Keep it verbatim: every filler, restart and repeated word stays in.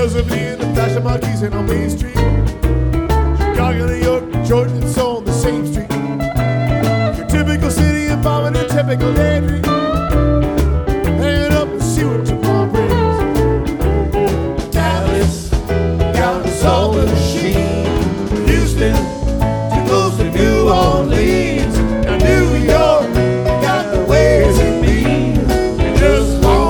Girls are fleeing the fashion marquees and on Main Street. Chicago, New York, Detroit, it's all on the same street. Your typical city involving a typical daydream.